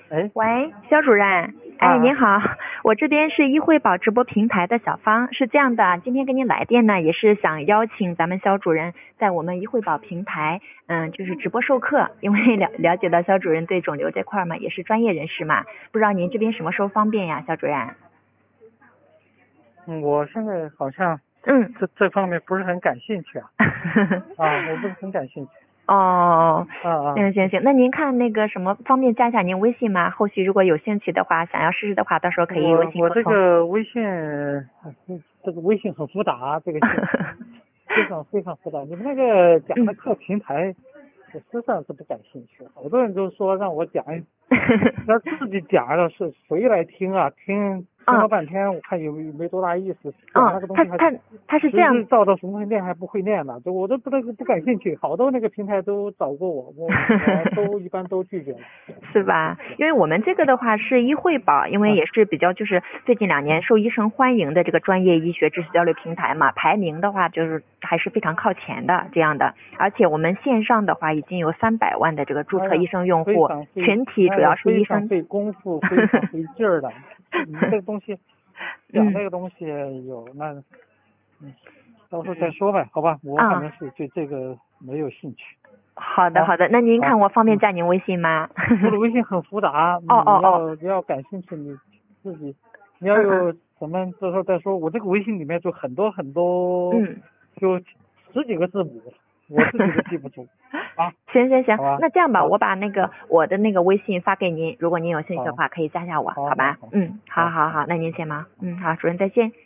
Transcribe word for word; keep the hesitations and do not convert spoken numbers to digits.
哎喂，肖主任，哎， 啊， 您好，我这边是医惠宝直播平台的小芳，是这样的，今天给您来电呢，也是想邀请咱们肖主任在我们医惠宝平台，嗯，就是直播授课，因为了了解到肖主任对肿瘤这块嘛，也是专业人士嘛，不知道您这边什么时候方便呀，肖主任？ 嗯，我现在好像嗯， 这这方面不是很感兴趣啊，啊，我不是很感兴趣， 哦， 啊啊， 行行行，那您看那个什么方便加一下您微信吗？后续如果有兴趣的话，想要试试的话，到时候可以微我我这信沟通。 个微信，嗯这个微信很复杂啊，这个信息非常非常复杂。你们那个讲的嗯。 课平台，我实际上是不感兴趣，好多人都说让我讲一，那自己讲的是谁来听啊？听听嗯了半天，我看有没多大意思，讲嗯， 那个东西还他他他是这样。 实质照着什么练还不会练呢，这我都不不不感兴趣。好多那个平台都找过我，我我都一般都拒绝了。 是吧？因为我们这个的话是医惠宝，因为啊， 也是比较就是最近两年受医生欢迎的这个专业医学知识交流平台嘛，排名的话就是还是非常靠前的这样的。而且我们线上的话已经有三百万的这个注哎呀， 册医生用非户， 常费， 群体主要是那个非医生。 常费功夫，非常费劲儿的。你们这个东西讲嗯这个东西有那，嗯，到时候再说呗，好吧？我反啊， 正是对这个没有兴趣。好， 好的好的，那您好， 看我方便嗯， 加您微信吗？ 我的微信很复杂，你哦哦哦， 要你要感兴趣，你自己你要嗯嗯有什么，到时候再说。我这个微信里面就很多很多， 嗯。 就十几个字母，我自己都记不住啊， 行行行， 好吧？ 那这样吧， 好， 我把那个我的那个微信发给您，如果您有兴趣的好， 话，可以加下我， 好， 好吧？ 好，好， 嗯，好好。 好好，那您先忙。嗯，好，主任再见。